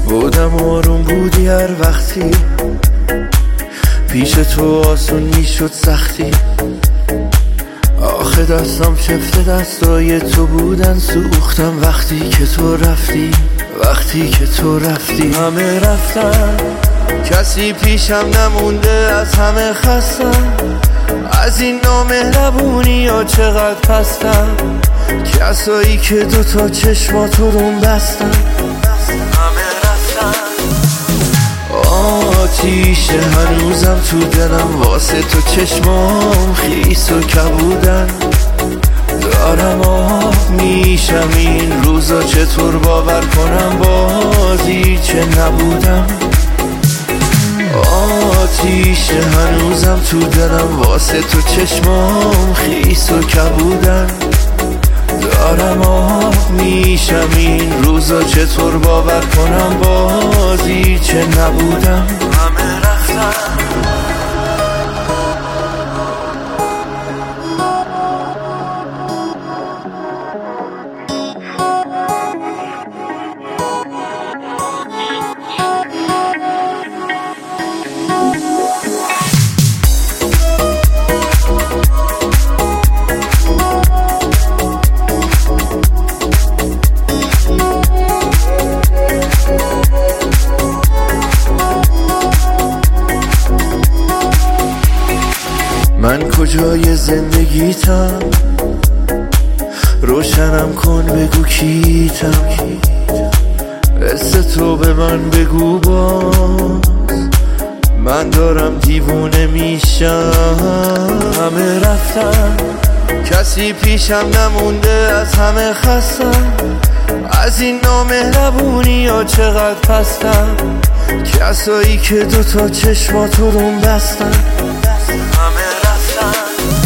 بودم آروم بودی هر وقتی پیش تو آسون میشد سختی. آخه دستم چفت دستای تو بودن سوختم وقتی که تو رفتی. وقتی که تو رفتی همه رفتن، کسی پیشم نمونده، از همه خستم، از این نامهربونی یا چقدر پستم. کسایی که دوتا چشماتو روم بستن همه رفتن. آتیش هنوزم تو دلم واسه تو چشمام خیس و کبودن. دارم آب میشم این روزا، چطور باور کنم بازی چه نبودم. آتیش هنوزم تو دلم واسه تو چشمام خیس و کبودن. دارم آب میشم این روزا، چطور باور کنم بازی چه نبودم. همه رفتن. من کجای زندگیتم؟ روشنم کن بگو کیتم. قصه تو به من بگو باز، من دارم دیوونه میشم. همه رفتن، کسی پیشم نمونده، از همه خستم، از این نامهربونی یا چقدر پستم. کسایی که دوتا چشماتو روم بستن همه رفتن.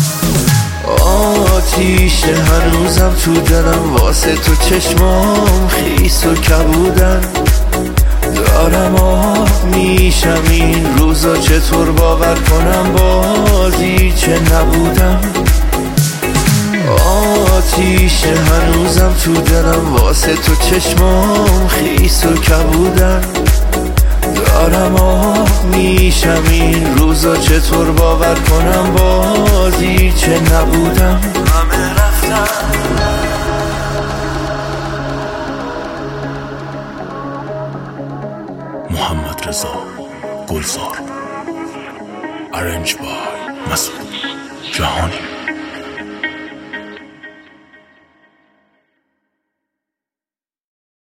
آتیش هنوزم تو دلم واسه تو چشمام خیس و کبودن. دارم آب میشم این روزا، چطور باور کنم بازی چه نبودم. آتیش هنوزم تو دلم واسه تو چشمام خیس و کبودن. دارم آب میشم این روزا، چطور باور کنم بازی چه نبودم. همه رفتن. محمد رضا گلزار، ارنج بای مسعود جهانی.